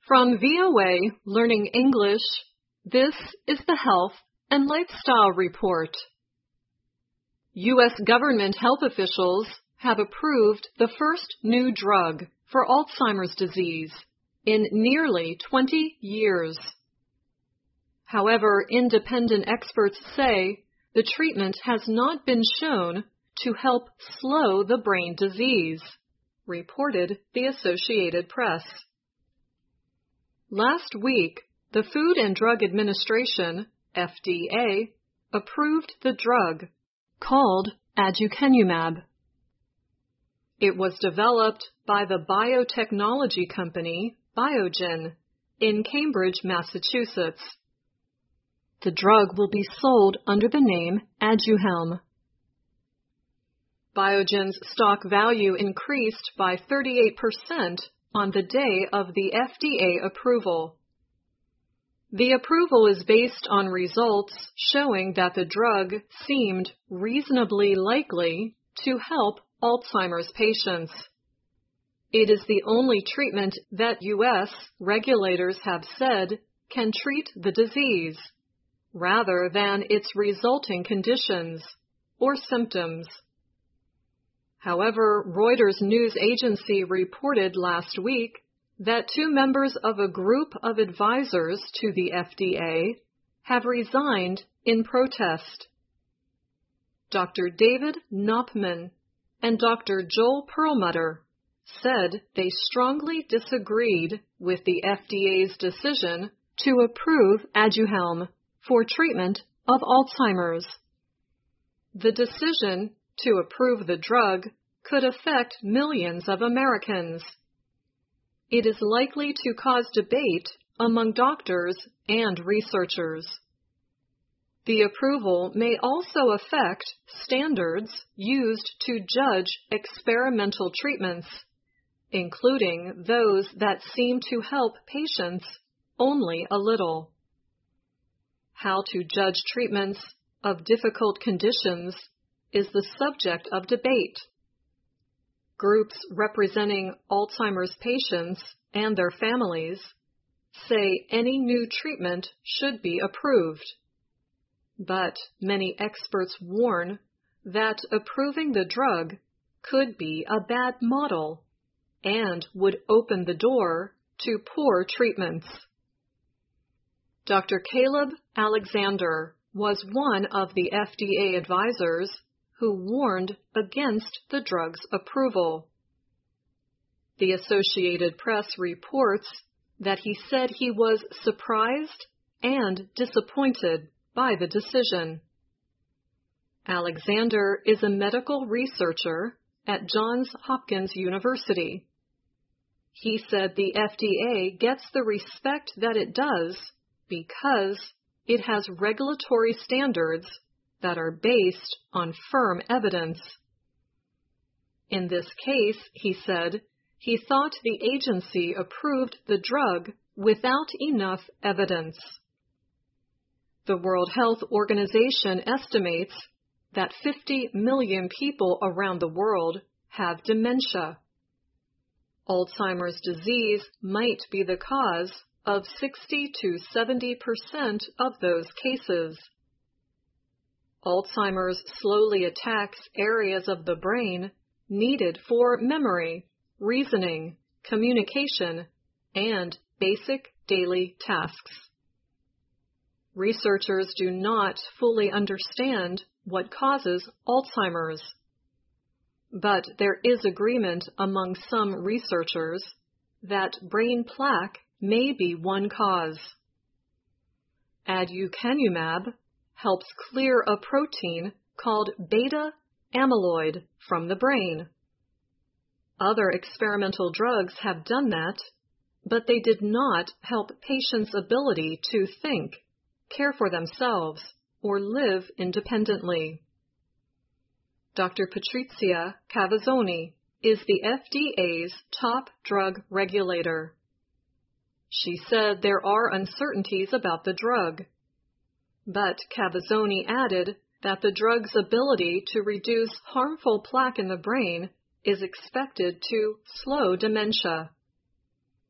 From VOA Learning English, this is the Health and Lifestyle Report. U.S. government health officials have approved the first new drug for Alzheimer's disease in nearly 20 years. However, independent experts say the treatment has not been shown to help slow the brain disease, reported the Associated Press. Last week, the Food and Drug Administration, FDA, approved the drug called aducanumab. It was developed by the biotechnology company Biogen in Cambridge, Massachusetts. The drug will be sold under the name Aduhelm. Biogen's stock value increased by 38% on the day of the FDA approval. The approval is based on results showing that the drug seemed reasonably likely to help Alzheimer's patients. It is the only treatment that U.S. regulators have said can treat the disease, rather than its resulting conditions or symptoms. However, Reuters news agency reported last week that two members of a group of advisors to the FDA have resigned in protest. Dr. David Knopman and Dr. Joel Perlmutter said they strongly disagreed with the FDA's decision to approve Aduhelm for treatment of Alzheimer's. The decision to approve the drug could affect millions of Americans. It is likely to cause debate among doctors and researchers. The approval may also affect standards used to judge experimental treatments, including those that seem to help patients only a little. How to judge treatments of difficult conditions is the subject of debate. Groups representing Alzheimer's patients and their families say any new treatment should be approved. But many experts warn that approving the drug could be a bad model and would open the door to poor treatments. Dr. Caleb Alexander was one of the FDA advisors who warned against the drug's approval. The Associated Press reports that he said he was surprised and disappointed by the decision. Alexander is a medical researcher at Johns Hopkins University. He said the FDA gets the respect that it does because it has regulatory standards that are based on firm evidence. In this case, he said, he thought the agency approved the drug without enough evidence. The World Health Organization estimates that 50 million people around the world have dementia. Alzheimer's disease might be the cause of 60 to 70% of those cases. Alzheimer's slowly attacks areas of the brain needed for memory, reasoning, communication, and basic daily tasks. Researchers do not fully understand what causes Alzheimer's, but there is agreement among some researchers that brain plaque may be one cause. Aducanumab helps clear a protein called beta amyloid from the brain. Other experimental drugs have done that, but they did not help patients' ability to think, care for themselves, or live independently. Dr. Patrizia Cavazzoni is the FDA's top drug regulator. She said there are uncertainties about the drug. But Cavazzoni added that the drug's ability to reduce harmful plaque in the brain is expected to slow dementia.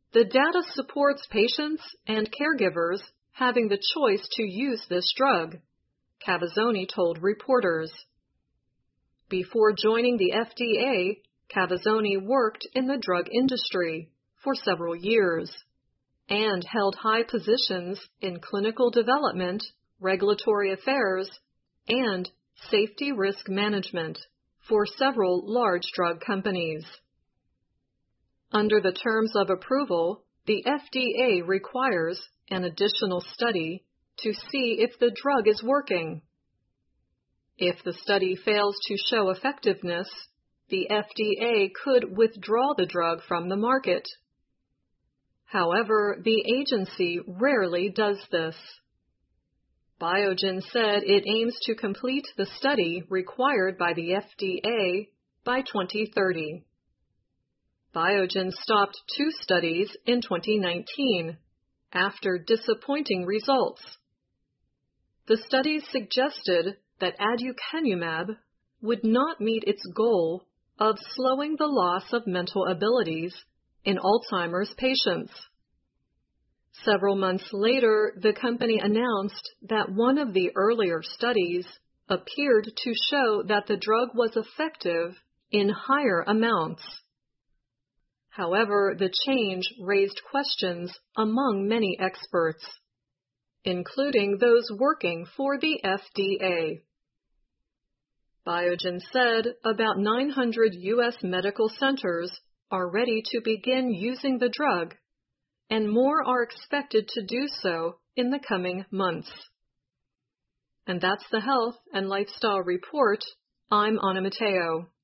The data supports patients and caregivers having the choice to use this drug, Cavazzoni told reporters. Before joining the FDA, Cavazzoni worked in the drug industry for several years and held high positions in clinical development, regulatory affairs, and safety risk management for several large drug companies. Under the terms of approval, the FDA requires an additional study to see if the drug is working. If the study fails to show effectiveness, the FDA could withdraw the drug from the market. However, the agency rarely does this. Biogen said it aims to complete the study required by the FDA by 2030. Biogen stopped 2 studies in 2019 after disappointing results. The studies suggested that aducanumab would not meet its goal of slowing the loss of mental abilities in Alzheimer's patients. Several months later, the company announced that one of the earlier studies appeared to show that the drug was effective in higher amounts. However, the change raised questions among many experts, including those working for the FDA. Biogen said about 900 U.S. medical centers are ready to begin using the drug, and more are expected to do so in the coming months. And that's the Health and Lifestyle Report. I'm Anna Matteo.